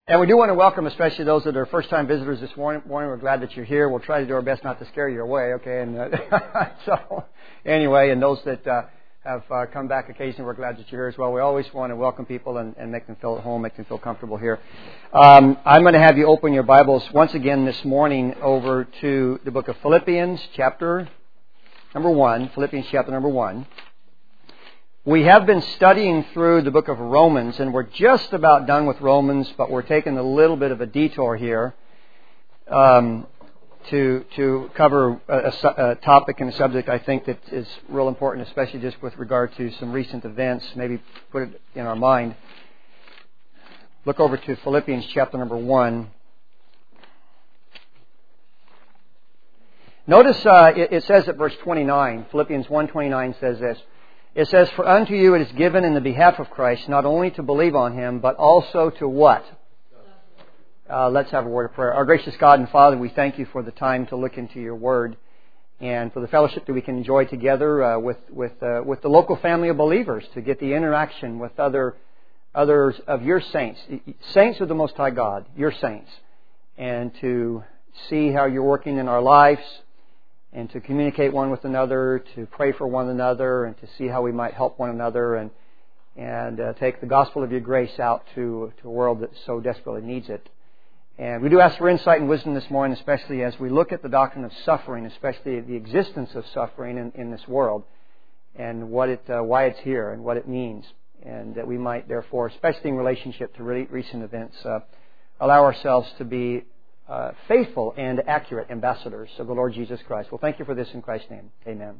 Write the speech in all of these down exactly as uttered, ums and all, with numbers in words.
And we do want to welcome especially those that are first-time visitors this morning. We're glad that you're here. We'll try to do our best not to scare you away, okay? And uh, so, anyway, and those that uh, have uh, come back occasionally, we're glad that you're here as well. We always want to welcome people and, and make them feel at home, make them feel comfortable here. Um, I'm going to have you open your Bibles once again this morning over to the book of Philippians, chapter number one. Philippians, chapter number one. We have been studying through the book of Romans, and we're just about done with Romans, but we're taking a little bit of a detour here um, to to cover a, a, a topic and a subject I think that is real important, especially just with regard to some recent events, maybe put it in our mind. Look over to Philippians chapter number one. Notice uh, it, it says at verse twenty-nine, Philippians one twenty-nine says this. It says, "For unto you it is given in the behalf of Christ, not only to believe on Him, but also to" what? Uh, let's have a word of prayer. Our gracious God and Father, we thank you for the time to look into your Word and for the fellowship that we can enjoy together uh, with with uh, with the local family of believers, to get the interaction with other others of your saints, saints of the Most High God, your saints, and to see how you're working in our lives, and to communicate one with another, to pray for one another, and to see how we might help one another, and and uh, take the gospel of your grace out to, to a world that so desperately needs it. And we do ask for insight and wisdom this morning, especially as we look at the doctrine of suffering, especially the existence of suffering in, in this world, and what it, uh, why it's here, and what it means, and that we might, therefore, especially in relationship to re- recent events, uh, allow ourselves to be Uh, faithful and accurate ambassadors of the Lord Jesus Christ. Well, thank you for this in Christ's name. Amen.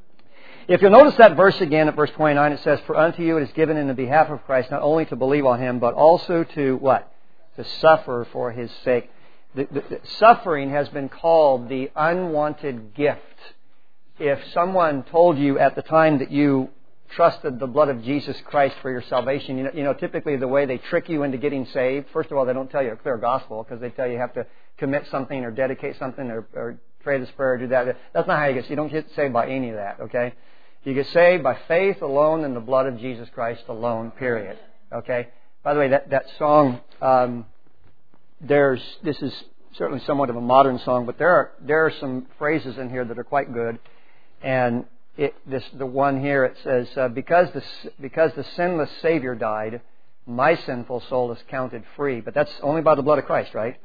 If you'll notice that verse again at verse twenty-nine, it says, "For unto you it is given in the behalf of Christ not only to believe on Him, but also to" what? "To suffer for His sake." The, the, the suffering has been called the unwanted gift. If someone told you at the time that you trusted the blood of Jesus Christ for your salvation, you know, you know, typically the way they trick you into getting saved, first of all, they don't tell you a clear gospel, because they tell you you have to commit something or dedicate something or, or pray this prayer or do that. That's not how you get saved. You don't get saved by any of that, okay? You get saved by faith alone in the blood of Jesus Christ alone, period. Okay? By the way, that, that song, um, there's, this is certainly somewhat of a modern song, but there are, there are some phrases in here that are quite good. And It, this, the one here, it says, uh, because the because the sinless Savior died, my sinful soul is counted free. But that's only by the blood of Christ, right?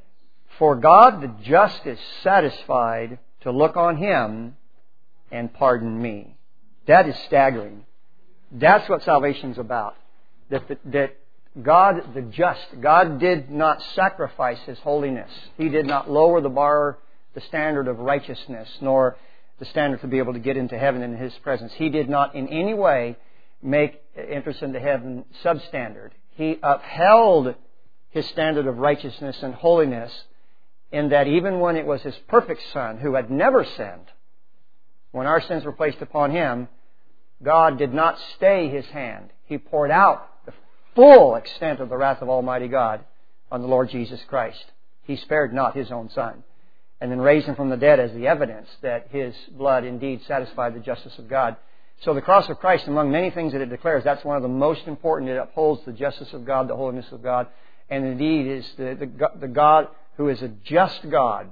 For God the just is satisfied to look on Him and pardon me. That is staggering. That's what salvation's about. That, that, that God the just, God did not sacrifice His holiness. He did not lower the bar, the standard of righteousness, nor the standard to be able to get into heaven in His presence. He did not in any way make entrance into heaven substandard. He upheld His standard of righteousness and holiness, in that even when it was His perfect Son, who had never sinned, when our sins were placed upon Him, God did not stay His hand. He poured out the full extent of the wrath of Almighty God on the Lord Jesus Christ. He spared not His own Son, and then raised Him from the dead as the evidence that His blood indeed satisfied the justice of God. So the cross of Christ, among many things that it declares, that's one of the most important. It upholds the justice of God, the holiness of God, and indeed is the, the, the God who is a just God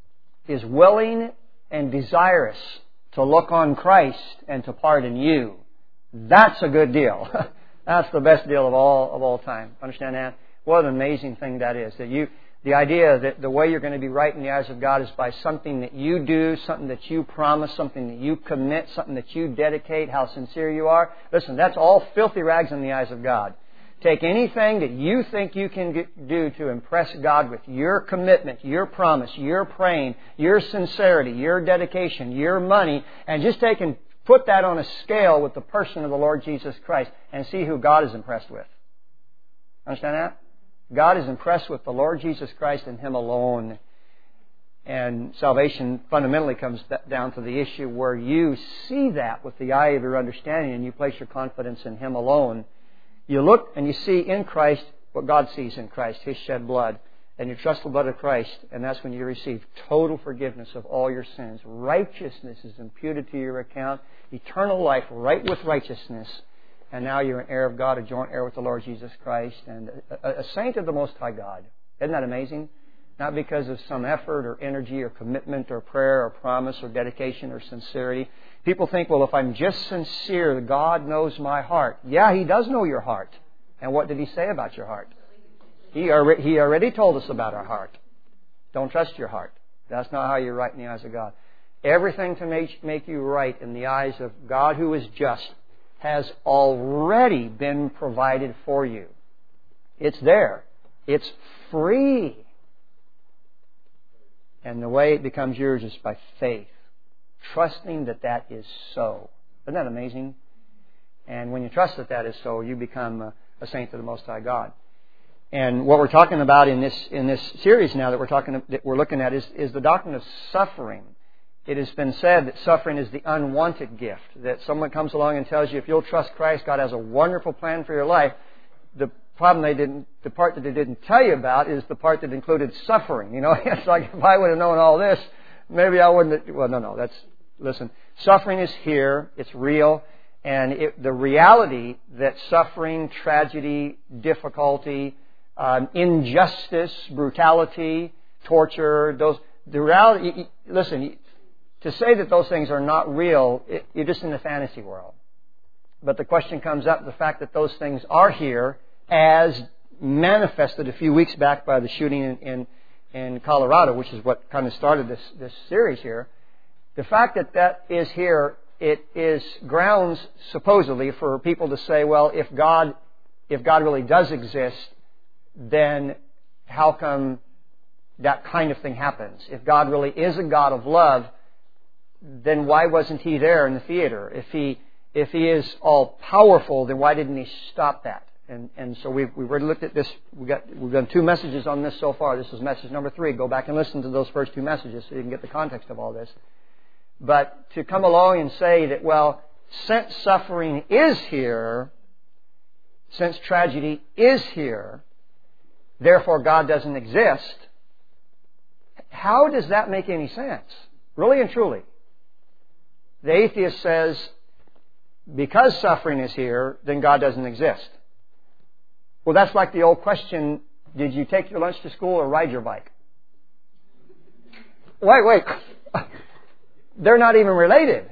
is willing and desirous to look on Christ and to pardon you. That's a good deal. That's the best deal of all of all time. Understand that? What an amazing thing that is. That you The idea that the way you're going to be right in the eyes of God is by something that you do, something that you promise, something that you commit, something that you dedicate, how sincere you are. Listen, that's all filthy rags in the eyes of God. Take anything that you think you can get, do to impress God with your commitment, your promise, your praying, your sincerity, your dedication, your money, and just take and put that on a scale with the person of the Lord Jesus Christ and see who God is impressed with. Understand that? God is impressed with the Lord Jesus Christ and Him alone. And salvation fundamentally comes down to the issue where you see that with the eye of your understanding and you place your confidence in Him alone. You look and you see in Christ what God sees in Christ, His shed blood. And you trust the blood of Christ, and that's when you receive total forgiveness of all your sins. Righteousness is imputed to your account. Eternal life right with righteousness. And now you're an heir of God, a joint heir with the Lord Jesus Christ, and a, a saint of the Most High God. Isn't that amazing? Not because of some effort or energy or commitment or prayer or promise or dedication or sincerity. People think, well, if I'm just sincere, God knows my heart. Yeah, He does know your heart. And what did He say about your heart? He already, he already told us about our heart. Don't trust your heart. That's not how you're right in the eyes of God. Everything to make, make you right in the eyes of God who is just has already been provided for you. It's there. It's free. And the way it becomes yours is by faith, trusting that that is so. Isn't that amazing? And when you trust that that is so, you become a, a saint of the Most High God. And what we're talking about in this in this series now that we're talking that we're looking at is, is the doctrine of suffering. It has been said that suffering is the unwanted gift. That someone comes along and tells you, if you'll trust Christ, God has a wonderful plan for your life. The problem they didn't, the part that they didn't tell you about is the part that included suffering. You know, it's like if I would have known all this, maybe I wouldn't have, well, no, no, that's, listen, suffering is here, it's real, and it, the reality that suffering, tragedy, difficulty, um, injustice, brutality, torture, those, the reality, listen, to say that those things are not real, it, you're just in the fantasy world. But the question comes up, the fact that those things are here, as manifested a few weeks back by the shooting in, in, in Colorado, which is what kind of started this, this series here. The fact that that is here, it is grounds, supposedly, for people to say, well, if God, if God really does exist, then how come that kind of thing happens? If God really is a God of love, then why wasn't He there in the theater? If He, if He is all powerful, then why didn't He stop that? And and so we've we've already looked at this. We got we've done two messages on this so far. This is message number three. Go back and listen to those first two messages so you can get the context of all this. But to come along and say that, well, since suffering is here, since tragedy is here, therefore God doesn't exist. How does that make any sense? Really and truly. The atheist says, because suffering is here, then God doesn't exist. Well, that's like the old question, did you take your lunch to school or ride your bike? Wait, wait. They're not even related.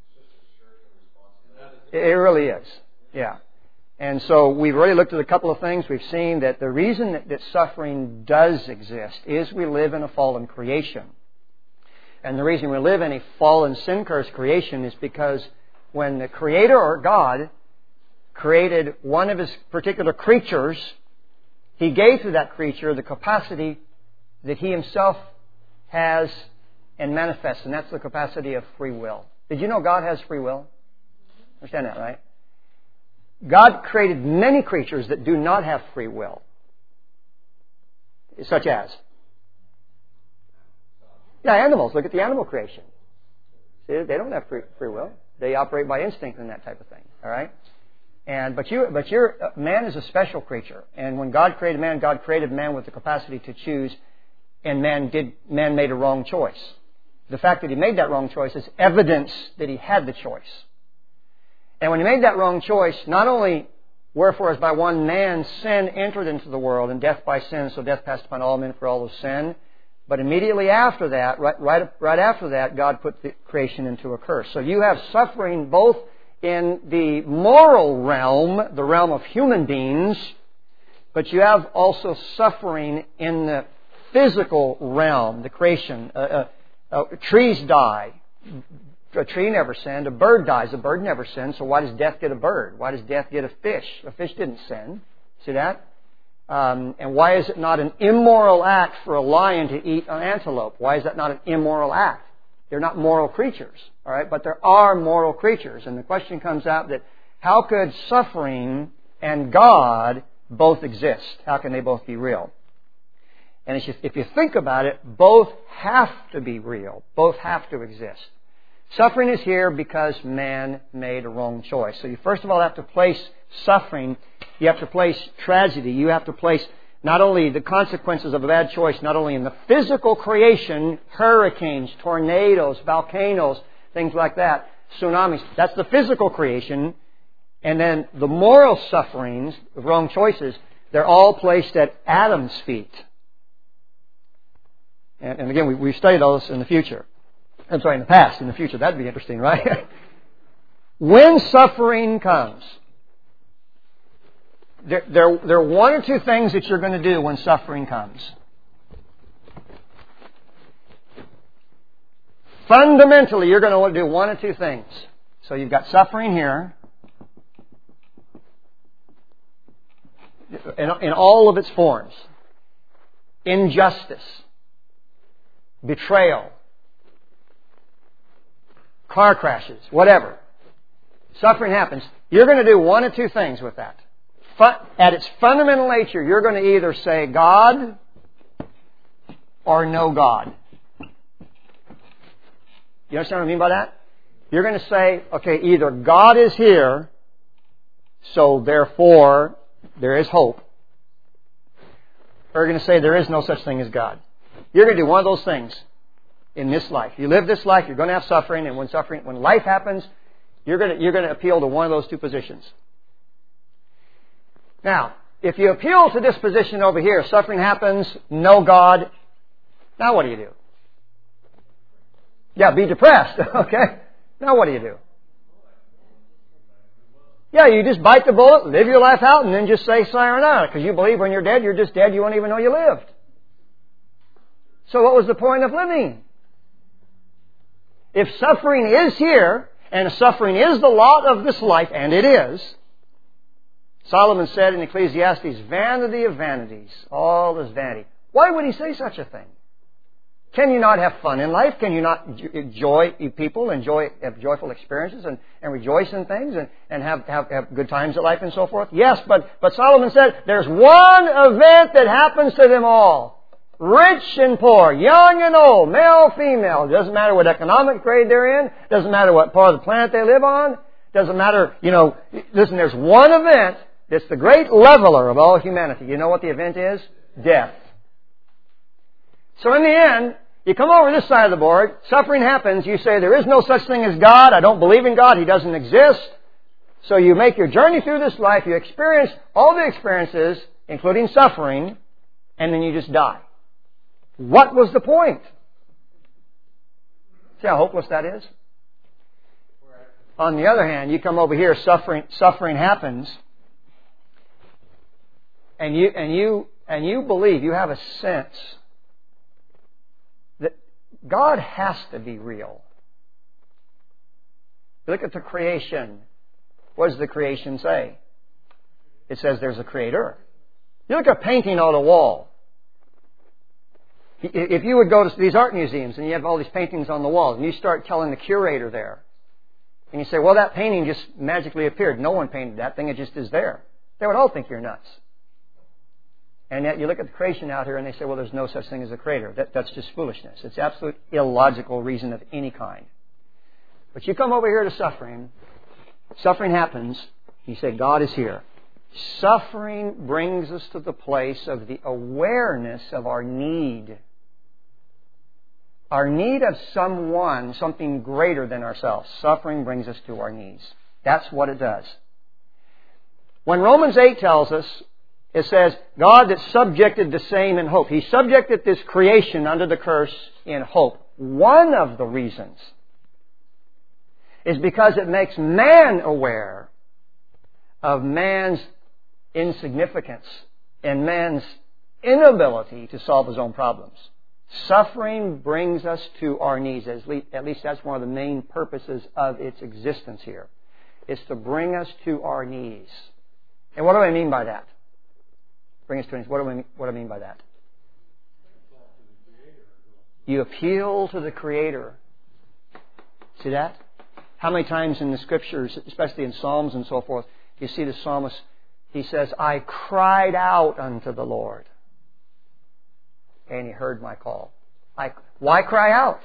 It really is. Yeah. And so we've already looked at a couple of things. We've seen that the reason that, that suffering does exist is we live in a fallen creation. And the reason we live in a fallen, sin-cursed creation is because when the Creator, or God, created one of His particular creatures, He gave to that creature the capacity that He Himself has and manifests, and that's the capacity of free will. Did you know God has free will? Understand that, right? God created many creatures that do not have free will. Such as? Yeah, animals. Look at the animal creation. See, they don't have free, free will. They operate by instinct and that type of thing. All right? And but you, but you're, man is a special creature. And when God created man, God created man with the capacity to choose, and man did man made a wrong choice. The fact that he made that wrong choice is evidence that he had the choice. And when he made that wrong choice, not only wherefore as by one man sin entered into the world, and death by sin, so death passed upon all men for all of sin, but immediately after that, right, right, right after that, God put the creation into a curse. So you have suffering both in the moral realm, the realm of human beings, but you have also suffering in the physical realm, the creation. Uh, uh, uh, trees die. A tree never sinned. A bird dies. A bird never sinned. So why does death get a bird? Why does death get a fish? A fish didn't sin. See that? Um, and why is it not an immoral act for a lion to eat an antelope? Why is that not an immoral act? They're not moral creatures, all right? But there are moral creatures. And the question comes out that how could suffering and God both exist? How can they both be real? And if you, if you think about it, both have to be real. Both have to exist. Suffering is here because man made a wrong choice. So you first of all have to place suffering. You have to place tragedy. You have to place not only the consequences of a bad choice, not only in the physical creation, hurricanes, tornadoes, volcanoes, things like that, tsunamis. That's the physical creation. And then the moral sufferings, the wrong choices, they're all placed at Adam's feet. And, and again, we, we've studied all this in the future. I'm sorry, in the past. In the future, that'd be interesting, right? When suffering comes, there, there, there are one or two things that you're going to do when suffering comes. Fundamentally, you're going to do one or two things. So you've got suffering here, in, in all of its forms. Injustice, betrayal, car crashes, whatever. Suffering happens. You're going to do one or two things with that. At its fundamental nature, you're going to either say God or no God. You understand what I mean by that? You're going to say, okay, either God is here, so therefore there is hope. Or you're going to say there is no such thing as God. You're going to do one of those things in this life. You live this life, you're going to have suffering, and when suffering, when life happens, you're going to, you're going to appeal to one of those two positions. Now, if you appeal to this position over here, suffering happens, no God, now what do you do? Yeah, be depressed, okay? Now what do you do? Yeah, you just bite the bullet, live your life out, and then just say sayonara, because you believe when you're dead, you're just dead, you won't even know you lived. So what was the point of living? If suffering is here, and suffering is the lot of this life, and it is, Solomon said in Ecclesiastes, vanity of vanities, all is vanity. Why would he say such a thing? Can you not have fun in life? Can you not enjoy people, enjoy have joyful experiences and, and rejoice in things and, and have, have, have good times at life and so forth? Yes, but, but Solomon said there's one event that happens to them all. Rich and poor, young and old, male, female. It doesn't matter what economic grade they're in. Doesn't matter what part of the planet they live on. Doesn't matter, you know, listen, there's one event that's the great leveler of all humanity. You know what the event is? Death. So in the end, you come over this side of the board, suffering happens, you say there is no such thing as God, I don't believe in God, He doesn't exist. So you make your journey through this life, you experience all the experiences, including suffering, and then you just die. What was the point? See how hopeless that is? On the other hand, you come over here, suffering suffering happens, and you and you and you believe, you have a sense that God has to be real. Look at the creation. What does the creation say? It says there's a creator. You look at a painting on a wall. If you would go to these art museums and you have all these paintings on the walls and you start telling the curator there, and you say, well, that painting just magically appeared. No one painted that thing. It just is there. They would all think you're nuts. And yet you look at the creation out here and they say, well, there's no such thing as a creator. That, that's just foolishness. It's absolute illogical reason of any kind. But you come over here to suffering. Suffering happens. You say, God is here. Suffering brings us to the place of the awareness of our need. Our need of someone, something greater than ourselves. Suffering brings us to our knees. That's what it does. When Romans eight tells us, it says, God that subjected the same in hope. He subjected this creation under the curse in hope. One of the reasons is because it makes man aware of man's insignificance and man's inability to solve his own problems. Suffering brings us to our knees. At least that's one of the main purposes of its existence here. It's to bring us to our knees. And what do I mean by that? Bring us to our knees. What do I mean, what do I mean by that? You appeal to the Creator. See that? How many times in the Scriptures, especially in Psalms and so forth, you see the psalmist, he says, I cried out unto the Lord, and He heard my call. I, why cry out?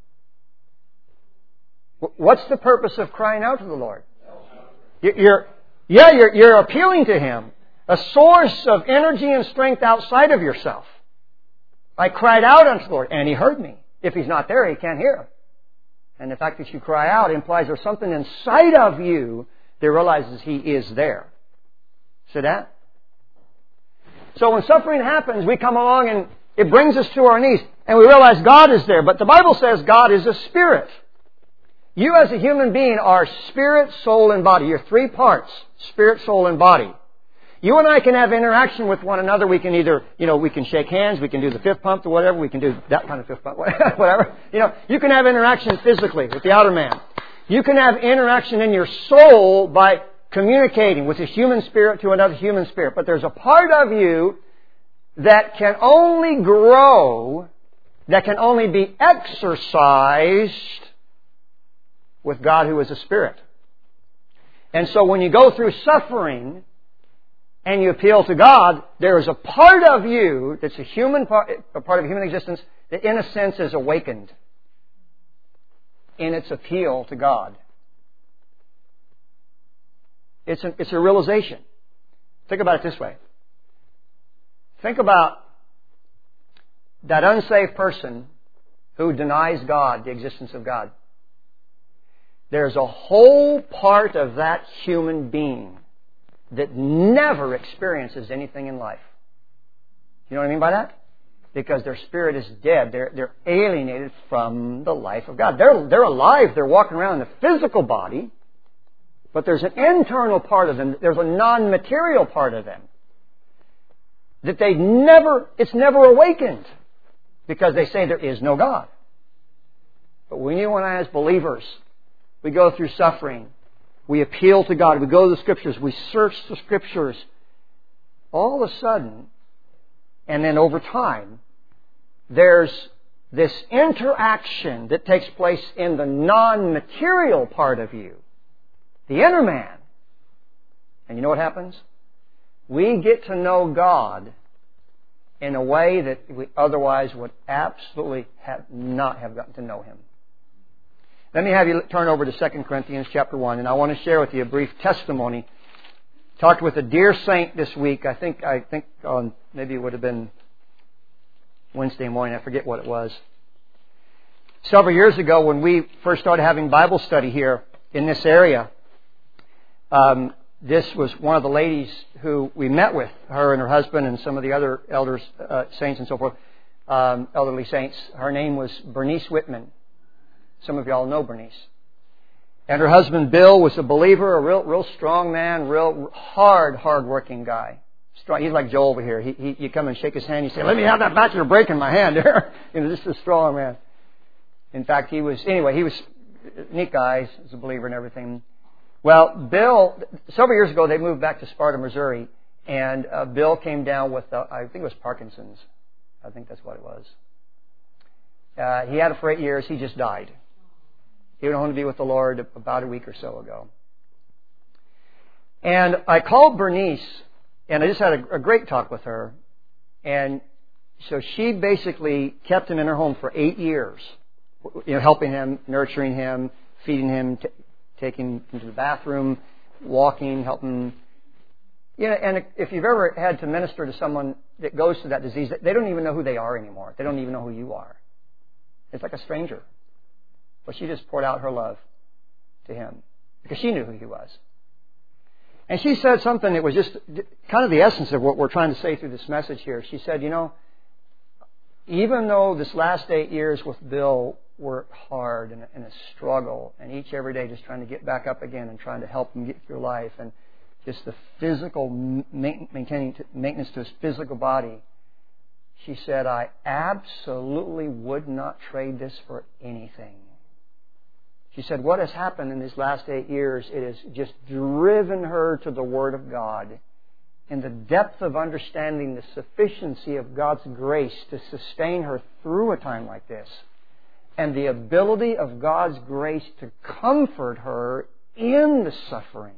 What's the purpose of crying out to the Lord? You're, yeah, you're, you're appealing to Him. A source of energy and strength outside of yourself. I cried out unto the Lord, and He heard me. If He's not there, He can't hear. And the fact that you cry out implies there's something inside of you that realizes He is there. See that? So when suffering happens, we come along and it brings us to our knees. And we realize God is there. But the Bible says God is a spirit. You as a human being are spirit, soul, and body. You're three parts. Spirit, soul, and body. You and I can have interaction with one another. We can either, you know, we can shake hands. We can do the fifth pump or whatever. We can do that kind of fifth pump, whatever. You know, you can have interaction physically with the outer man. You can have interaction in your soul by communicating with a human spirit to another human spirit. But there's a part of you that can only grow, that can only be exercised with God who is a spirit. And so when you go through suffering and you appeal to God, there is a part of you that's a human part, a part of human existence that in a sense is awakened in its appeal to God. It's a, it's a realization. Think about it this way. Think about that unsaved person who denies God, the existence of God. There's a whole part of that human being that never experiences anything in life. You know what I mean by that? Because their spirit is dead. They're, they're alienated from the life of God. They're, they're alive. They're walking around in the physical body. But there's an internal part of them. There's a non-material part of them. That they never, it's never awakened. Because they say there is no God. But when you and I as believers, we go through suffering. We appeal to God. We go to the Scriptures. We search the Scriptures. All of a sudden, and then over time, there's this interaction that takes place in the non-material part of you. The inner man. And you know what happens? We get to know God in a way that we otherwise would absolutely have not have gotten to know Him. Let me have you turn over to Second Corinthians chapter one, and I want to share with you a brief testimony. Talked with a dear saint this week. I think I think on maybe it would have been Wednesday morning. I forget what it was. Several years ago, when we first started having Bible study here in this area, um, this was one of the ladies who we met with, her and her husband and some of the other elders, uh, saints and so forth, um, elderly saints. Her name was Bernice Whitman. Some of y'all know Bernice. And her husband Bill was a believer, a real, real strong man, real hard, hard-working guy. Strong. He's like Joel over here. He, he, you come and shake his hand. You say, "Let me have that back. You're breaking my hand." There, you know, this is a strong man. In fact, he was. Anyway, he was a neat guy. He was a believer and everything. Well, Bill. Several years ago, they moved back to Sparta, Missouri, and uh, Bill came down with, uh, I think it was Parkinson's. I think that's what it was. Uh, he had it for eight years. He just died. He went home to be with the Lord about a week or so ago. And I called Bernice, and I just had a, a great talk with her. And so she basically kept him in her home for eight years, you know, helping him, nurturing him, feeding him, t- taking him to the bathroom, walking, helping. You know, and if you've ever had to minister to someone that goes through that disease, they don't even know who they are anymore. They don't even know who you are. It's like a stranger. But she just poured out her love to him because she knew who he was. And she said something that was just kind of the essence of what we're trying to say through this message here. She said, you know, even though this last eight years with Bill were hard and, and a struggle, and each every day just trying to get back up again and trying to help him get through life, and just the physical maintaining maintenance to his physical body, she said, I absolutely would not trade this for anything. She said, what has happened in these last eight years, it has just driven her to the Word of God and the depth of understanding the sufficiency of God's grace to sustain her through a time like this, and the ability of God's grace to comfort her in the suffering.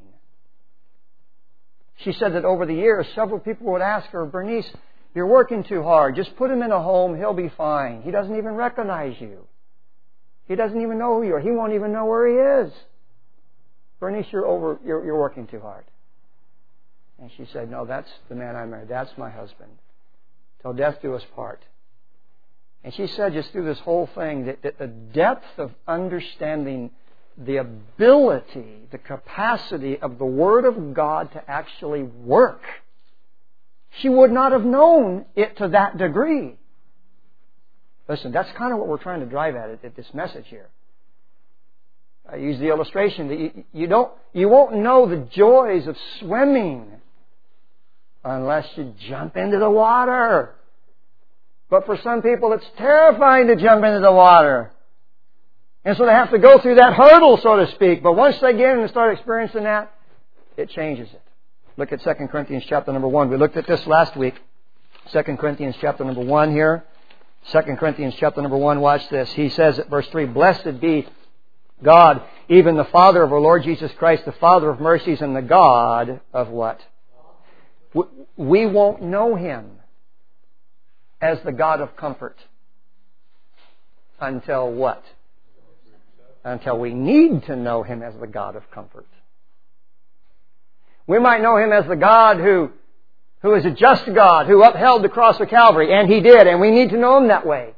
She said that over the years, several people would ask her, Bernice, you're working too hard. Just put him in a home. He'll be fine. He doesn't even recognize you. He doesn't even know who you are. He won't even know where he is. Bernice, you're over. You're, you're working too hard. And she said, no, that's the man I married. That's my husband. Till death do us part. And she said just through this whole thing that, that the depth of understanding the ability, the capacity of the Word of God to actually work. She would not have known it to that degree. Listen, that's kind of what we're trying to drive at at this message here. I use the illustration that you, you don't, you won't know the joys of swimming unless you jump into the water. But for some people, it's terrifying to jump into the water. And so they have to go through that hurdle, so to speak. But once they get in and start experiencing that, it changes it. Look at Second Corinthians chapter number one. We looked at this last week. Second Corinthians chapter number one here. Second Corinthians chapter number one, watch this. He says at verse three, "Blessed be God, even the Father of our Lord Jesus Christ, the Father of mercies and the God of" what? We won't know Him as the God of comfort until what? Until we need to know Him as the God of comfort. We might know Him as the God who, who is a just God, who upheld the cross of Calvary, and He did, and we need to know Him that way.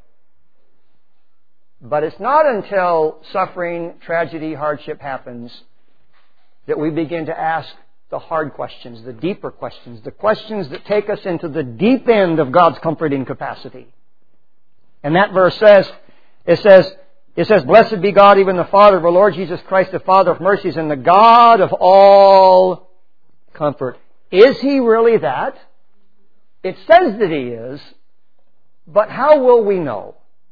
But it's not until suffering, tragedy, hardship happens that we begin to ask the hard questions, the deeper questions, the questions that take us into the deep end of God's comforting capacity. And that verse says, it says, it says, "Blessed be God, even the Father of our Lord Jesus Christ, the Father of mercies and the God of all comfort." Is He really that? It says that He is, but how will we know?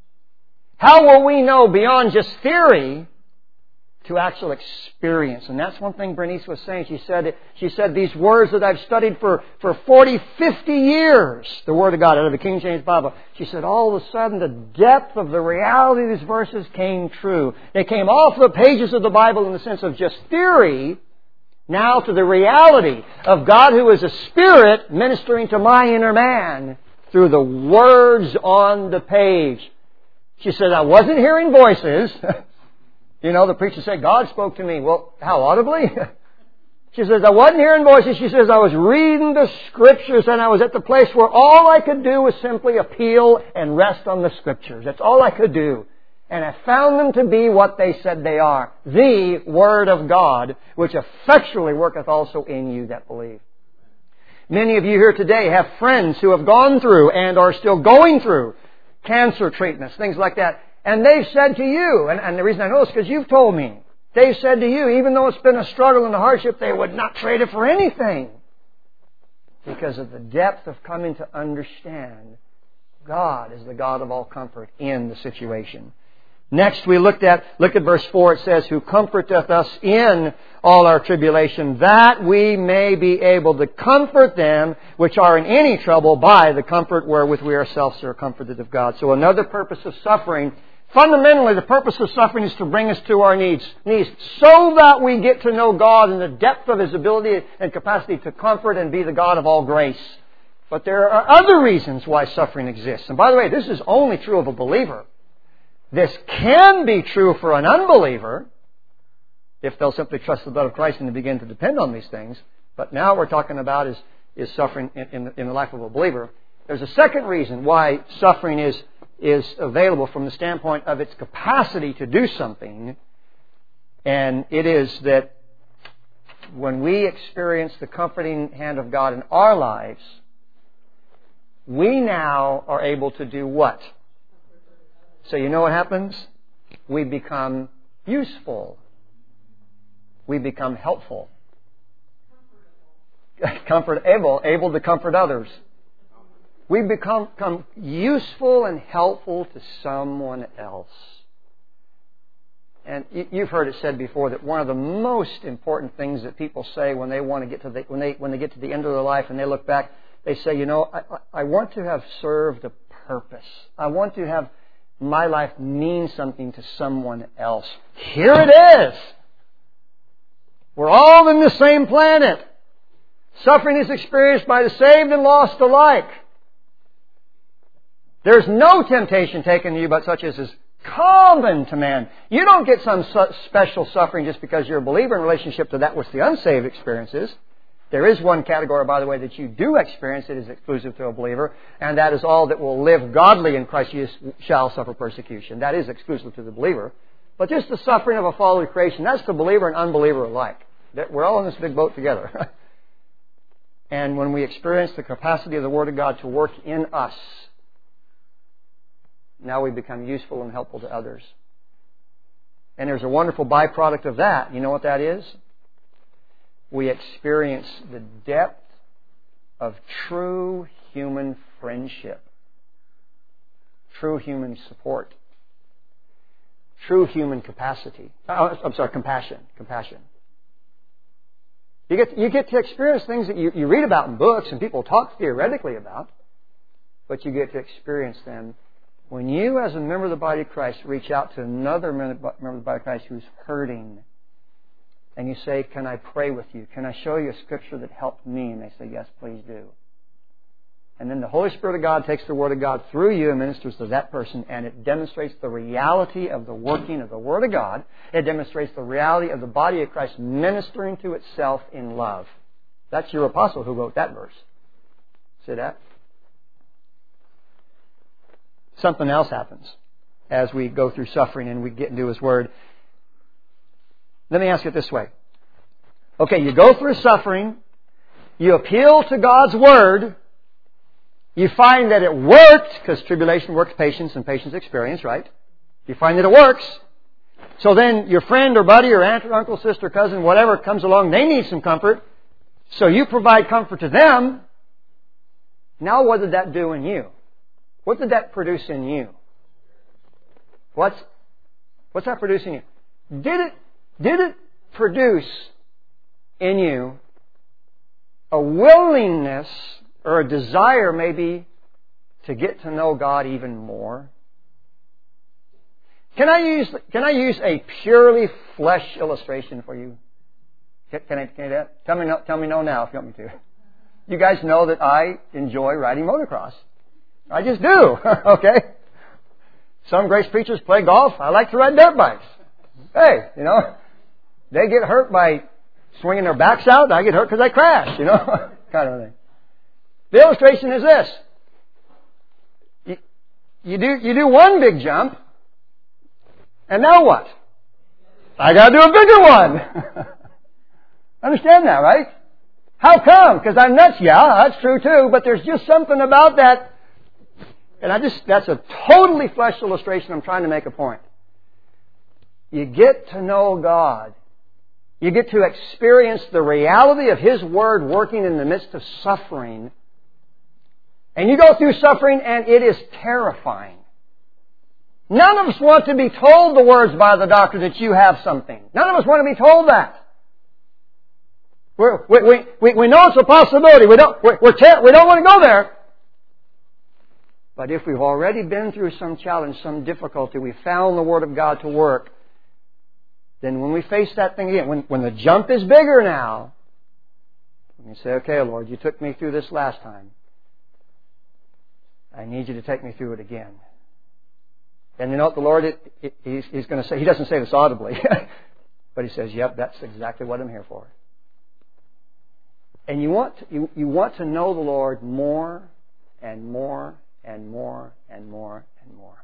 How will we know beyond just theory to actual experience? And that's one thing Bernice was saying. She said, she said, these words that I've studied for, for forty, fifty years, the Word of God out of the King James Bible, she said, all of a sudden the depth of the reality of these verses came true. They came off the pages of the Bible in the sense of just theory, now to the reality of God who is a Spirit ministering to my inner man through the words on the page. She said, I wasn't hearing voices. You know, the preacher said, God spoke to me. Well, how audibly? She says, I wasn't hearing voices. She says, I was reading the Scriptures, and I was at the place where all I could do was simply appeal and rest on the Scriptures. That's all I could do. And I found them to be what they said they are. The Word of God, which effectually worketh also in you that believe. Many of you here today have friends who have gone through and are still going through cancer treatments, things like that. And they've said to you, and, and the reason I know is because you've told me, they've said to you, even though it's been a struggle and a hardship, they would not trade it for anything. Because of the depth of coming to understand God is the God of all comfort in the situation. Next we looked at, look at verse four, it says, who comforteth us in all our tribulation, that we may be able to comfort them which are in any trouble by the comfort wherewith we ourselves are comforted of God. So another purpose of suffering, fundamentally the purpose of suffering is to bring us to our needs, needs, so that we get to know God in the depth of His ability and capacity to comfort and be the God of all grace. But there are other reasons why suffering exists. And by the way, this is only true of a believer. This can be true for an unbeliever if they'll simply trust the blood of Christ and begin to depend on these things. But now we're talking about is, is suffering in, in, in the life of a believer. There's a second reason why suffering is, is available from the standpoint of its capacity to do something. And it is that when we experience the comforting hand of God in our lives, we now are able to do what? So you know what happens? We become useful. We become helpful. Comfortable, able to comfort others. We become, become useful and helpful to someone else. And you've heard it said before that one of the most important things that people say when they want to get to the, when they when they get to the end of their life and they look back, they say, you know, I, I want to have served a purpose. I want to have my life means something to someone else. Here it is. We're all in the same planet. Suffering is experienced by the saved and lost alike. There's no temptation taken to you but such as is common to man. You don't get some special suffering just because you're a believer in relationship to that which the unsaved experiences. There is one category, by the way, that you do experience. It is exclusive to a believer, and that is all that will live godly in Christ Jesus shall suffer persecution. That is exclusive to the believer. But just the suffering of a fallen creation, that's the believer and unbeliever alike. We're all in this big boat together. And when we experience the capacity of the Word of God to work in us, now we become useful and helpful to others. And there's a wonderful byproduct of that. You know what that is? We experience the depth of true human friendship, true human support, true human capacity. Oh, I'm sorry, compassion. Compassion. You get, you get to experience things that you, you read about in books and people talk theoretically about, but you get to experience them when you, as a member of the body of Christ, reach out to another member of the body of Christ who's hurting, and you say, can I pray with you? Can I show you a scripture that helped me? And they say, yes, please do. And then the Holy Spirit of God takes the Word of God through you and ministers to that person, and it demonstrates the reality of the working of the Word of God. It demonstrates the reality of the body of Christ ministering to itself in love. That's your apostle who wrote that verse. See that? Something else happens as we go through suffering and we get into His Word. Let me ask it this way. Okay, you go through suffering, you appeal to God's Word, you find that it worked, because tribulation works patience and patience experience, right? You find that it works. So then your friend or buddy or aunt or uncle, sister, cousin, whatever comes along, they need some comfort. So you provide comfort to them. Now what did that do in you? What did that produce in you? What's, what's that produce in you? Did it, did it produce in you a willingness or a desire maybe to get to know God even more? Can I use, can I use a purely flesh illustration for you? Can, can I, can I do that? Tell me no, tell me no now if you want me to. You guys know that I enjoy riding motocross. I just do, okay? Some grace preachers play golf. I like to ride dirt bikes. Hey, you know, they get hurt by swinging their backs out. I get hurt because I crash, you know, kind of thing. The illustration is this. You, you do, you do one big jump, and now what? I got to do a bigger one. Understand that, right? How come? Because I'm nuts. Yeah, that's true too, but there's just something about that. And I just, that's a totally flesh illustration. I'm trying to make a point. You get to know God. You get to experience the reality of His Word working in the midst of suffering. And you go through suffering and it is terrifying. None of us want to be told the words by the doctor that you have something. None of us want to be told that. We're, we, we, we, we know it's a possibility. We don't, we're, we're ter- we don't want to go there. But if we've already been through some challenge, some difficulty, we found the Word of God to work, then when we face that thing again, when, when the jump is bigger now, we say, okay, Lord, you took me through this last time. I need you to take me through it again. And you know what the Lord, it, it, he's, he's going to say, He doesn't say this audibly, but He says, yep, that's exactly what I'm here for. And you want to, you, you want to know the Lord more and more and more and more and more.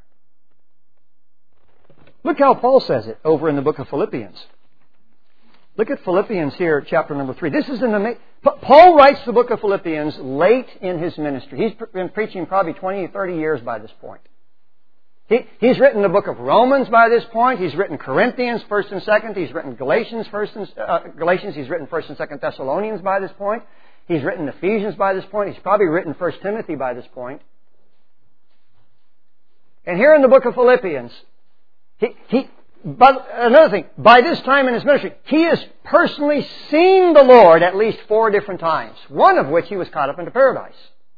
Look how Paul says it over in the book of Philippians. Look at Philippians here, chapter number three. This is in the Paul writes the book of Philippians late in his ministry. He's been preaching probably twenty or thirty years by this point. He, he's written the book of Romans by this point. He's written Corinthians, first and second. He's written Galatians, first and uh, Galatians. He's written first and second Thessalonians by this point. He's written Ephesians by this point. He's probably written First Timothy by this point. And here in the book of Philippians, he, he, but another thing, by this time in his ministry, he has personally seen the Lord at least four different times, one of which he was caught up into paradise.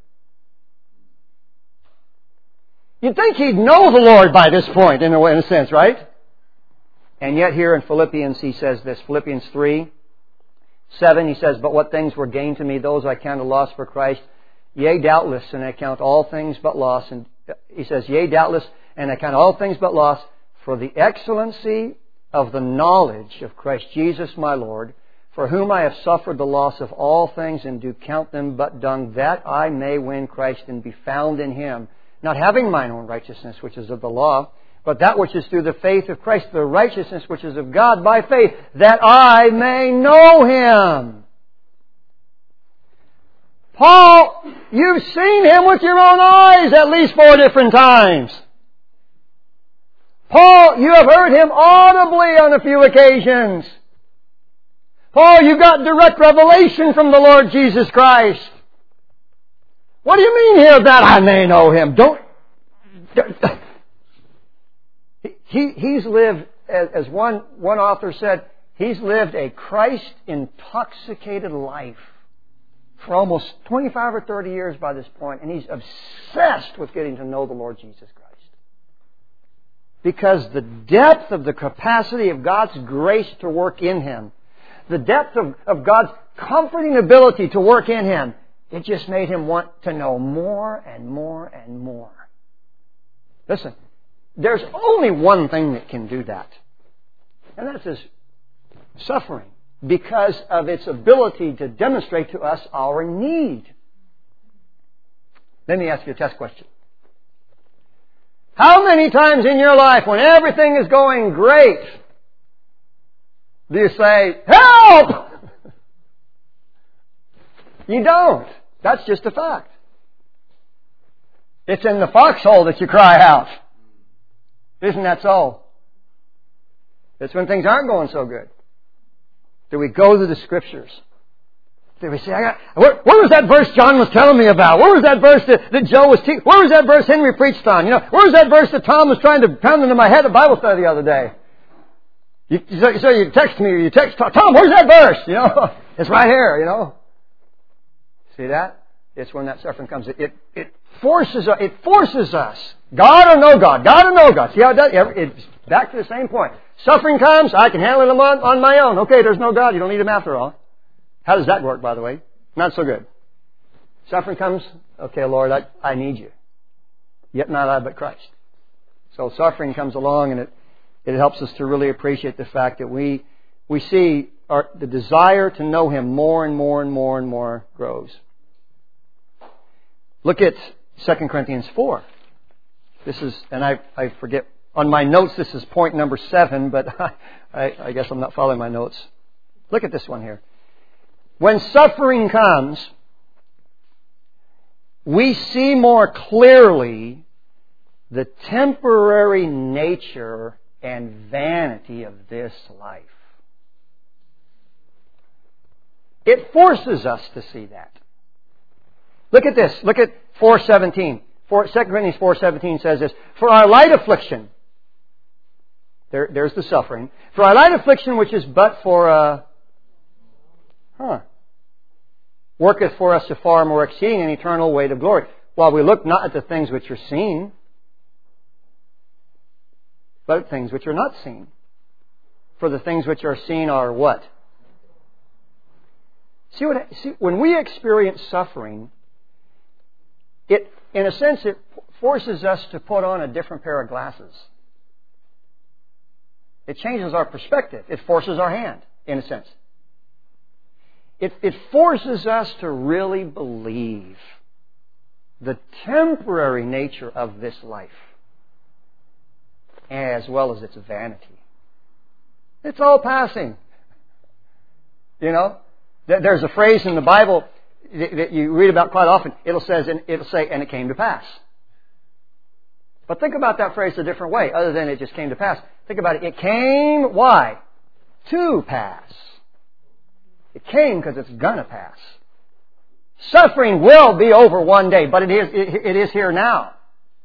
You'd think he'd know the Lord by this point, in a, way, in a sense, right? And yet here in Philippians he says this, Philippians three, seven, he says, but what things were gained to me, those I count a loss for Christ. Yea, doubtless, and I count all things but loss. And he says, yea, doubtless, and I count all things but loss for the excellency of the knowledge of Christ Jesus my Lord, for whom I have suffered the loss of all things, and do count them but dung, that I may win Christ and be found in Him, not having mine own righteousness, which is of the law, but that which is through the faith of Christ, the righteousness which is of God by faith, that I may know Him. Paul, you've seen Him with your own eyes at least four different times. Paul, you have heard Him audibly on a few occasions. Paul, you got direct revelation from the Lord Jesus Christ. What do you mean here that I may know Him? Don't... He, he's lived, as one, one author said, he's lived a Christ-intoxicated life for almost twenty-five or thirty years by this point, and he's obsessed with getting to know the Lord Jesus Christ. Because the depth of the capacity of God's grace to work in him, the depth of, of God's comforting ability to work in him, it just made him want to know more and more and more. Listen, there's only one thing that can do that. And that's his suffering, because of its ability to demonstrate to us our need. Let me ask you a test question. How many times in your life, when everything is going great, do you say, "Help"? You don't. That's just a fact. It's in the foxhole that you cry out. Isn't that so? It's when things aren't going so good. Do we go to the Scriptures? Do we say, I got, where, where was that verse John was telling me about? Where was that verse that, that Joe was teaching? Where was that verse Henry preached on? You know, where was that verse that Tom was trying to pound into my head at Bible study the other day? You, so, so you text me, or you text Tom, Tom, where's that verse? You know, it's right here, you know. See that? It's when that suffering comes. It, it, it forces us, it forces us. God or no God? God or no God? See how it does? It's back to the same point. Suffering comes, I can handle it on, on my own. Okay, there's no God. You don't need Him after all. How does that work, by the way? Not so good. Suffering comes, okay, Lord, I, I need you. Yet not I, but Christ. So suffering comes along, and it, it helps us to really appreciate the fact that we we see our, the desire to know Him more and more and more and more grows. Look at Second Corinthians four. This is, and I, I forget, on my notes this is point number seven, but I, I guess I'm not following my notes. Look at this one here. When suffering comes, we see more clearly the temporary nature and vanity of this life. It forces us to see that. Look at this. Look at four seventeen. Second Corinthians four seventeen says this, "For our light affliction," there, there's the suffering, "for our light affliction, which is but for a, huh, worketh for us a far more exceeding and eternal weight of glory, while we look not at the things which are seen, but at things which are not seen. For the things which are seen are" what? See what? See, when we experience suffering, it, in a sense, it forces us to put on a different pair of glasses. It changes our perspective. It forces our hand, in a sense. It, it forces us to really believe the temporary nature of this life, as well as its vanity. It's all passing. You know? There's a phrase in the Bible that you read about quite often. It'll says, it'll say, "and it came to pass." But think about that phrase a different way, other than it just came to pass. Think about it. It came, why? To pass. It came because it's gonna pass. Suffering will be over one day, but it is, it, it is here now.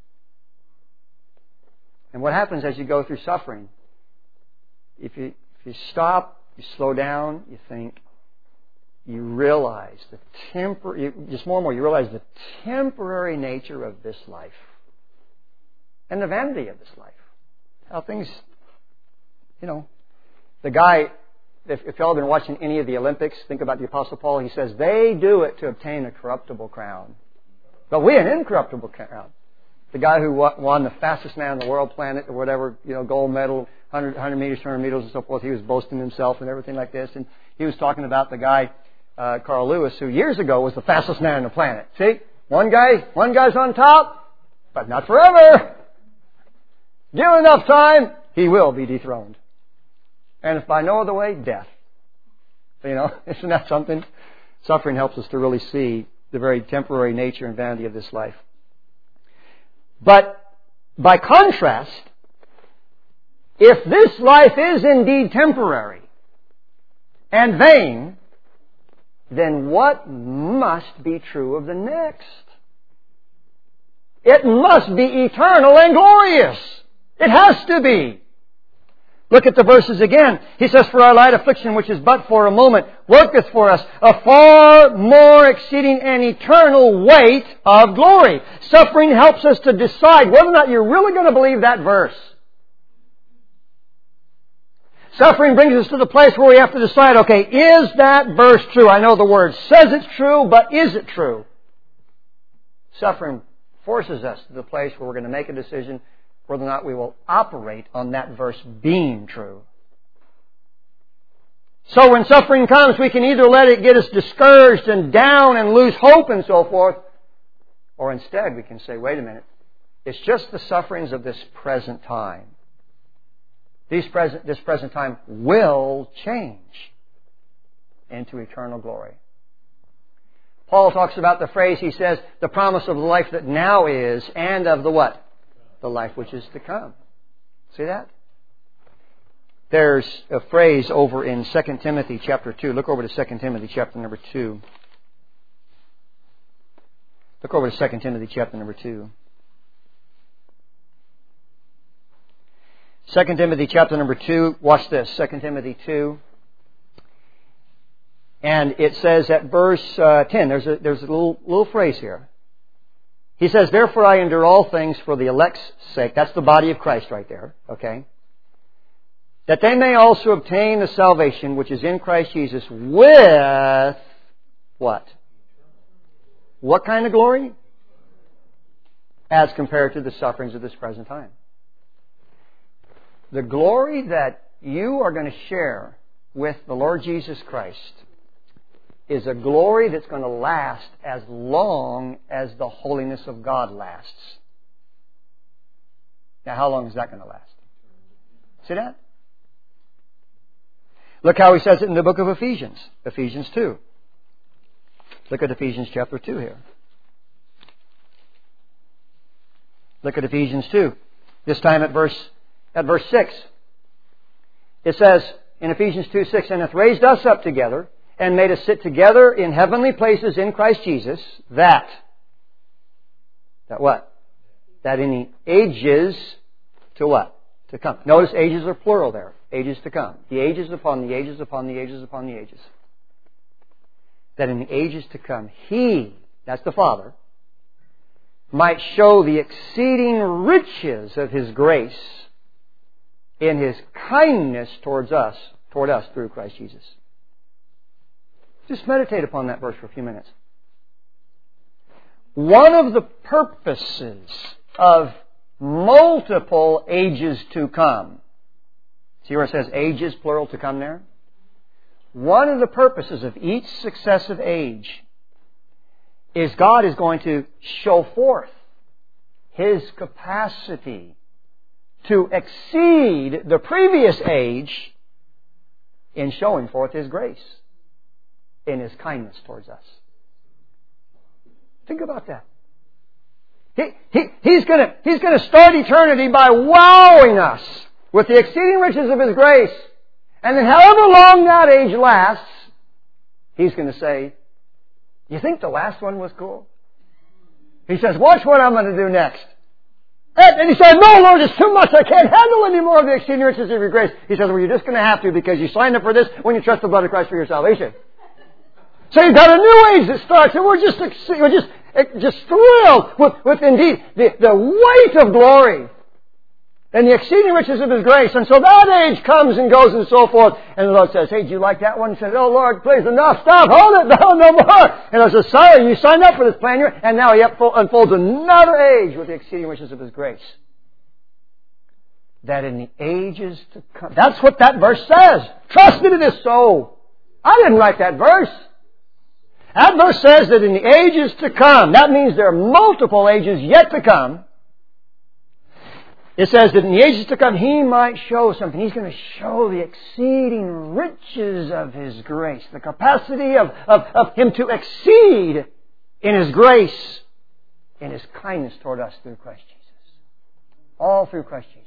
And what happens as you go through suffering? If you, if you stop, you slow down, you think, you realize the tempor- just more and more, you realize the temporary nature of this life and the vanity of this life. How things, you know, the guy, if, if y'all have been watching any of the Olympics, think about the Apostle Paul. He says, they do it to obtain a corruptible crown, but we an incorruptible crown. The guy who won the fastest man on the world planet or whatever, you know, gold medal, one hundred, one hundred meters, two hundred meters and so forth, he was boasting himself and everything like this. And he was talking about the guy, Uh, Carl Lewis, who years ago was the fastest man on the planet. See? One guy, one guy's on top, but not forever. Give enough time, He will be dethroned. And if by no other way, death. You know, isn't that something? Suffering helps us to really see the very temporary nature and vanity of this life. But by contrast, if this life is indeed temporary and vain, then what must be true of the next? It must be eternal and glorious. It has to be. Look at the verses again. He says, for our light affliction, which is but for a moment, worketh for us a far more exceeding and eternal weight of glory. Suffering helps us to decide whether or not you're really going to believe that verse. Suffering brings us to the place where we have to decide, okay, is that verse true? I know the Word says it's true, but is it true? Suffering forces us to the place where we're going to make a decision whether or not we will operate on that verse being true. So when suffering comes, we can either let it get us discouraged and down and lose hope and so forth, or instead we can say, wait a minute, it's just the sufferings of this present time. These present, this present time will change into eternal glory. Paul talks about the phrase, he says, the promise of the life that now is and of the what? The life which is to come. See that? There's a phrase over in Second Timothy chapter two. Look over to Second Timothy chapter number two. Look over to Second Timothy chapter number two. Second Timothy chapter number two. Watch this. Second Timothy two. And it says at verse uh, ten, there's a, there's a little, little phrase here. He says, therefore I endure all things for the elect's sake. That's the body of Christ right there. Okay? That they may also obtain the salvation which is in Christ Jesus with what? What kind of glory? As compared to the sufferings of this present time. The glory that you are going to share with the Lord Jesus Christ is a glory that's going to last as long as the holiness of God lasts. Now, how long is that going to last? See that? Look how he says it in the book of Ephesians. Ephesians two. Look at Ephesians chapter two here. Look at Ephesians two. This time at verse at verse six. It says in Ephesians two six, and hath raised us up together and made us sit together in heavenly places in Christ Jesus, that, that what? That in the ages to what? To come. Notice ages are plural there. Ages to come. The ages upon the ages upon the ages upon the ages. That in the ages to come, He, that's the Father, might show the exceeding riches of His grace in His kindness towards us, toward us through Christ Jesus. Just meditate upon that verse for a few minutes. One of the purposes of multiple ages to come. See where it says ages, plural, to come there? One of the purposes of each successive age is God is going to show forth His capacity to exceed the previous age in showing forth His grace in His kindness towards us. Think about that. He, he, he's going to he's going to start eternity by wowing us with the exceeding riches of His grace. And then however long that age lasts, He's going to say, you think the last one was cool? He says, watch what I'm going to do next. And, and he said, no, Lord, it's too much. I can't handle any more of the exceeding riches of your grace. He says, well, you're just going to have to because you signed up for this when you trust the blood of Christ for your salvation. So you've got a new age that starts, and we're just we're just just thrilled with, with indeed the, the weight of glory and the exceeding riches of His grace. And so that age comes and goes and so forth. And the Lord says, hey, do you like that one? He says, oh, Lord, please, enough, stop, hold it, no, no more. And I says, sorry, you signed up for this plan here, and now He unfolds another age with the exceeding riches of His grace. That in the ages to come. That's what that verse says. Trust me, it is so. I didn't write that verse. That verse says that in the ages to come, that means there are multiple ages yet to come, It says that in the ages to come He might show something. He's going to show the exceeding riches of His grace. The capacity of, of, of Him to exceed in His grace, in His kindness toward us through Christ Jesus. All through Christ Jesus.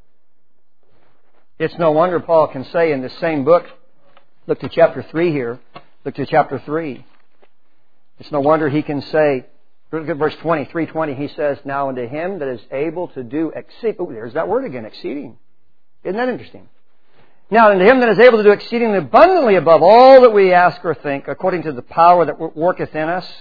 It's no wonder Paul can say in this same book, look to chapter three here, look to chapter three. It's no wonder he can say, look at verse twenty, three twenty, he says, now unto Him that is able to do exceed. Oh, there's that word again, exceeding. Isn't that interesting? Now unto Him that is able to do exceedingly abundantly above all that we ask or think, according to the power that worketh in us,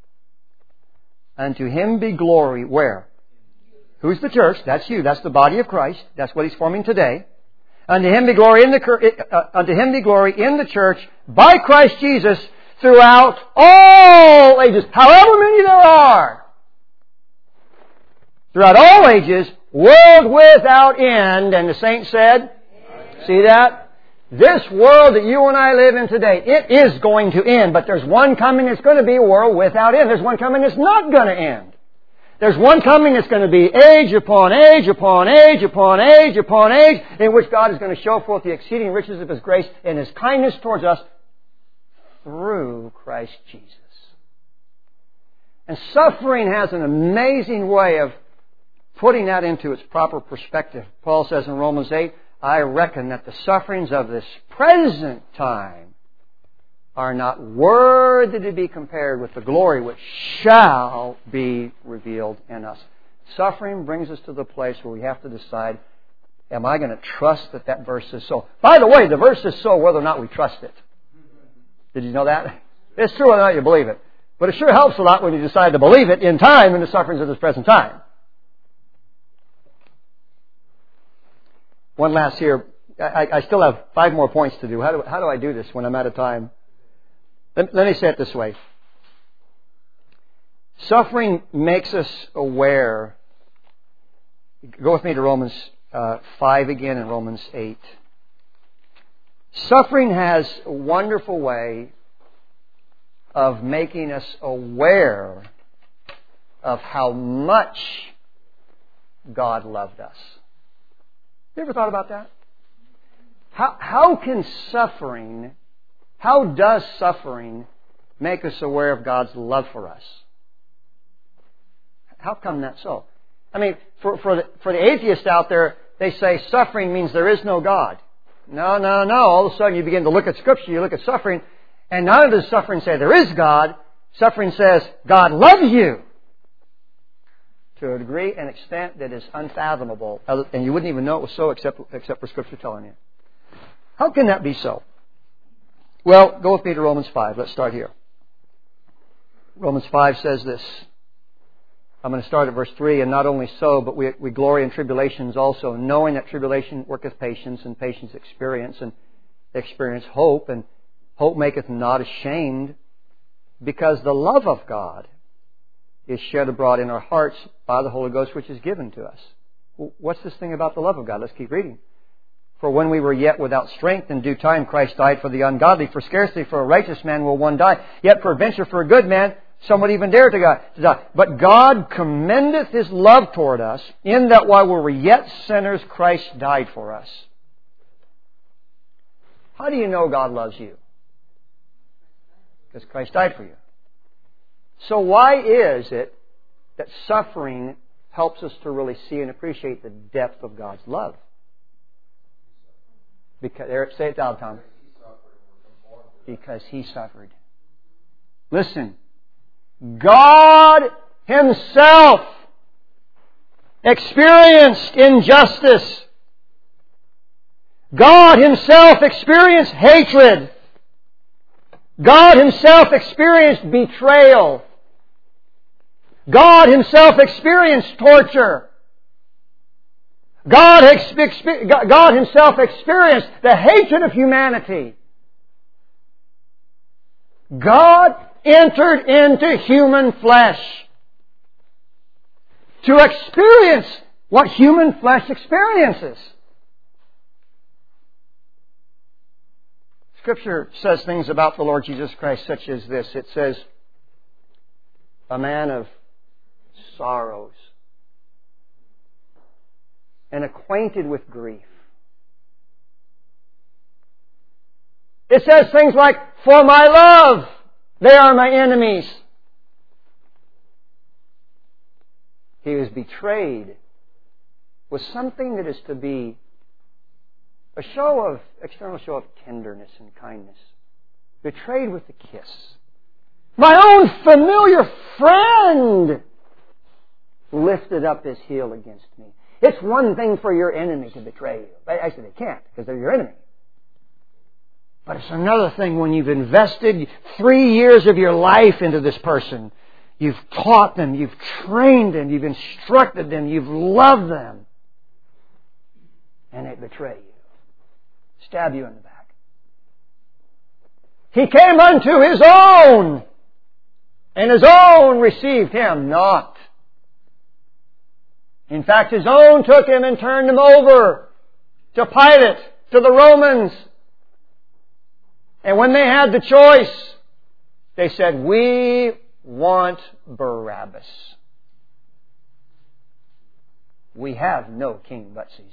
unto Him be glory. Where? Who's the church? That's you. That's the body of Christ. That's what He's forming today. Unto Him be glory in the uh, unto Him be glory in the church by Christ Jesus throughout all ages, however many there are. Throughout all ages, world without end. And the saints said, Amen. See that? This world that you and I live in today, it is going to end. But there's one coming that's going to be a world without end. There's one coming that's not going to end. There's one coming that's going to be age upon age upon age upon age upon age, in which God is going to show forth the exceeding riches of His grace and His kindness towards us through Christ Jesus. And suffering has an amazing way of putting that into its proper perspective. Paul says in Romans eight, I reckon that the sufferings of this present time are not worthy to be compared with the glory which shall be revealed in us. Suffering brings us to the place where we have to decide, am I going to trust that that verse is so? By the way, the verse is so whether or not we trust it. Did you know that? It's true whether or not you believe it. But it sure helps a lot when you decide to believe it in time in the sufferings of this present time. One last here. I, I still have five more points to do. How do, how do I do this when I'm out of time? Let, let me say it this way. Suffering makes us aware. Go with me to Romans uh, five again and Romans eight. Suffering has a wonderful way of making us aware of how much God loved us. You ever thought about that? How, how can suffering, how does suffering make us aware of God's love for us? How come that's so? I mean, for, for, the, for the atheists out there, they say suffering means there is no God. No, no, no. All of a sudden you begin to look at Scripture, you look at suffering, and none of the suffering say there is God. Suffering says God loves you to a degree and extent that is unfathomable. And you wouldn't even know it was so except, except for Scripture telling you. How can that be so? Well, go with me to Romans five. Let's start here. Romans five says this. I'm going to start at verse three. And not only so, but we, we glory in tribulations also, knowing that tribulation worketh patience, and patience experience, and experience hope. And hope maketh not ashamed, because the love of God is shed abroad in our hearts by the Holy Ghost, which is given to us. What's this thing about the love of God? Let's keep reading. For when we were yet without strength, in due time Christ died for the ungodly. For scarcely for a righteous man will one die, yet peradventure for a good man some would even dare to die. But God commendeth His love toward us, in that while we were yet sinners, Christ died for us. How do you know God loves you? Because Christ died for you. So why is it that suffering helps us to really see and appreciate the depth of God's love? Because, there, say it down, Tom. Because He suffered. Listen. God Himself experienced injustice. God Himself experienced hatred. God Himself experienced betrayal. God Himself experienced torture. God, God Himself experienced the hatred of humanity. God entered into human flesh to experience what human flesh experiences. Scripture says things about the Lord Jesus Christ such as this. It says, a man of sorrows and acquainted with grief. It says things like, for my love, they are my enemies. He was betrayed with something that is to be a show of, external show of tenderness and kindness. Betrayed with a kiss. My own familiar friend lifted up his heel against me. It's one thing for your enemy to betray you. Actually, they can't, because they're your enemy. But it's another thing when you've invested three years of your life into this person. You've taught them, you've trained them, you've instructed them, you've loved them. And they betray you. Stab you in the back. He came unto His own, and His own received Him not. In fact, His own took Him and turned Him over to Pilate, to the Romans. And when they had the choice, they said, we want Barabbas. We have no king but Caesar.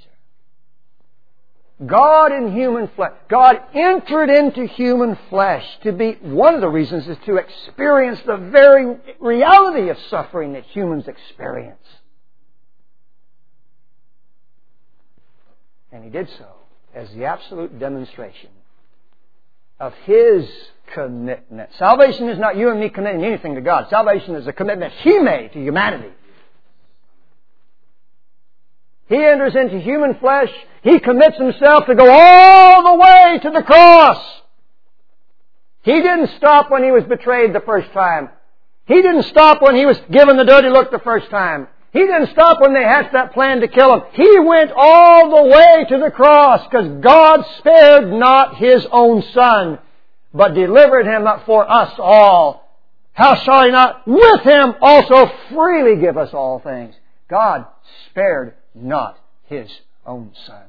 God in human flesh. God entered into human flesh to be, one of the reasons is to experience the very reality of suffering that humans experience. And He did so as the absolute demonstration of His commitment. Salvation is not you and me committing anything to God. Salvation is a commitment He made to humanity. He enters into human flesh. He commits Himself to go all the way to the cross. He didn't stop when He was betrayed the first time. He didn't stop when He was given the dirty look the first time. He didn't stop when they hatched that plan to kill Him. He went all the way to the cross because God spared not His own Son, but delivered Him up for us all. How shall He not with Him also freely give us all things? God spared not His own Son.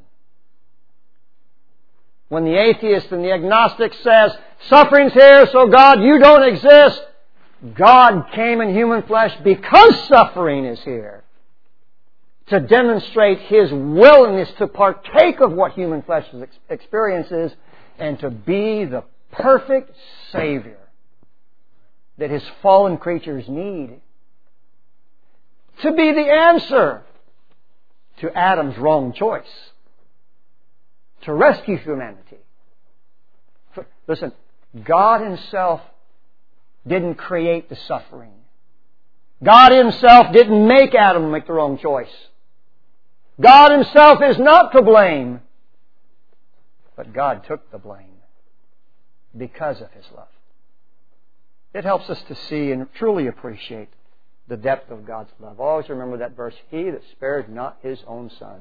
When the atheist and the agnostic says, suffering's here, so God, you don't exist, God came in human flesh because suffering is here, to demonstrate His willingness to partake of what human flesh experiences and to be the perfect Savior that His fallen creatures need. To be the answer to Adam's wrong choice. To rescue humanity. Listen, God Himself didn't create the suffering. God Himself didn't make Adam make the wrong choice. God Himself is not to blame. But God took the blame because of His love. It helps us to see and truly appreciate the depth of God's love. Always remember that verse, He that spared not His own Son.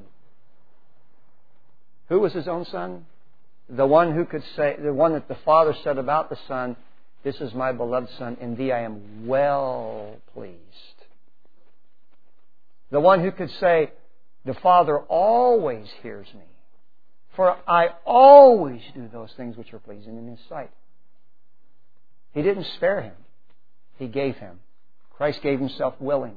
Who was His own Son? The one who could say, the one that the Father said about the Son, this is my beloved Son, in Thee I am well pleased. The one who could say, the Father always hears me, for I always do those things which are pleasing in His sight. He didn't spare Him. He gave Him. Christ gave Himself willingly.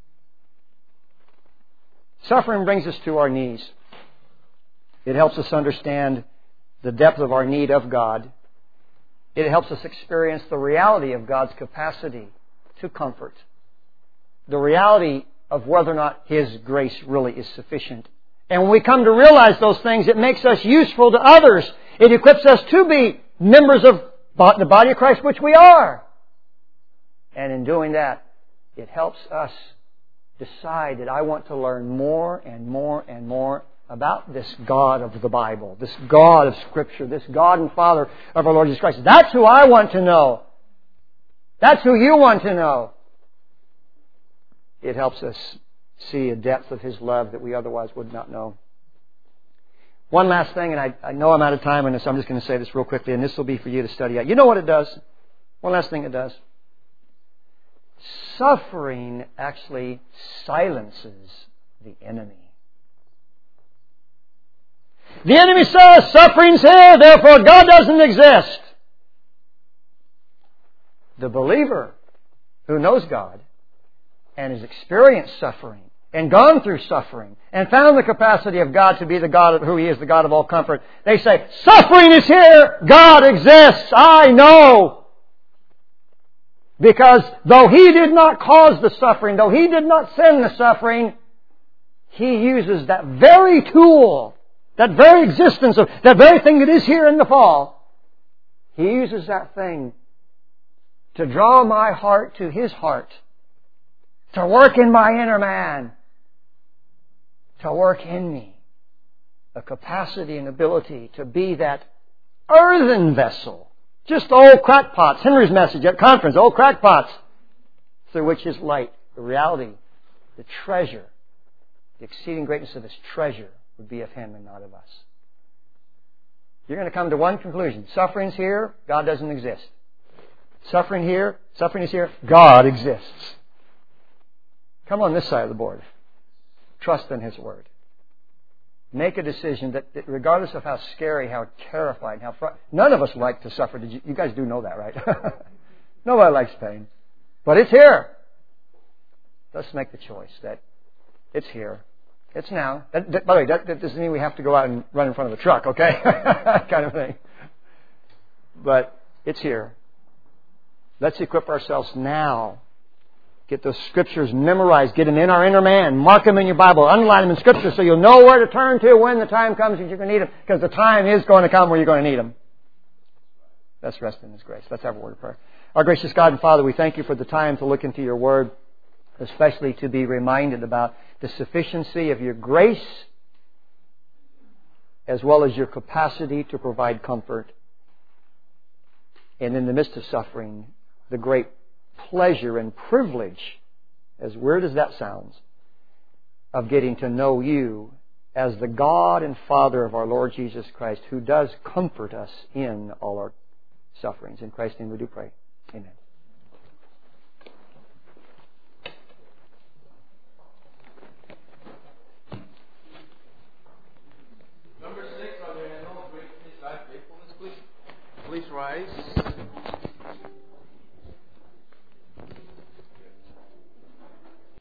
Suffering brings us to our knees. It helps us understand the depth of our need of God. It helps us experience the reality of God's capacity to comfort. The reality of whether or not His grace really is sufficient. And when we come to realize those things, it makes us useful to others. It equips us to be members of the body of Christ, which we are. And in doing that, it helps us decide that I want to learn more and more and more about this God of the Bible, this God of Scripture, this God and Father of our Lord Jesus Christ. That's who I want to know. That's who you want to know. It helps us see a depth of His love that we otherwise would not know. One last thing, and I, I know I'm out of time on this, so I'm just going to say this real quickly, and this will be for you to study out. You know what it does? One last thing it does. Suffering actually silences the enemy. The enemy says, suffering's here, therefore God doesn't exist. The believer who knows God and has experienced suffering and gone through suffering and found the capacity of God to be the God of who He is, the God of all comfort, they say, suffering is here, God exists, I know. Because though He did not cause the suffering, though He did not send the suffering, He uses that very tool, that very existence of that very thing that is here in the fall. He uses that thing to draw my heart to His heart, to work in my inner man, to work in me a capacity and ability to be that earthen vessel. Just old crackpots. Henry's message at conference, old crackpots, through which His light, the reality, the treasure, the exceeding greatness of His treasure would be of Him and not of us. You're going to come to one conclusion. Suffering's here, God doesn't exist. Suffering here, suffering is here, God exists. Come on this side of the board. Trust in His Word. Make a decision that, that regardless of how scary, how terrified, how fr- none of us like to suffer. Did you, you guys do know that, right? Nobody likes pain. But it's here. Let's make the choice that it's here. It's now. That, that, by the way, that, that doesn't mean we have to go out and run in front of the truck, okay? kind of thing. But it's here. Let's equip ourselves now. Get those scriptures memorized. Get them in our inner man. Mark them in your Bible. Underline them in scripture so you'll know where to turn to when the time comes that you're going to need them. Because the time is going to come where you're going to need them. Let's rest in His grace. Let's have a word of prayer. Our gracious God and Father, we thank You for the time to look into Your Word, especially to be reminded about the sufficiency of Your grace as well as Your capacity to provide comfort. And in the midst of suffering, the great pleasure and privilege, as weird as that sounds, of getting to know You as the God and Father of our Lord Jesus Christ, who does comfort us in all our sufferings. In Christ's name we do pray. Amen. Number six on your handle, great life faithfulness, please. Please rise.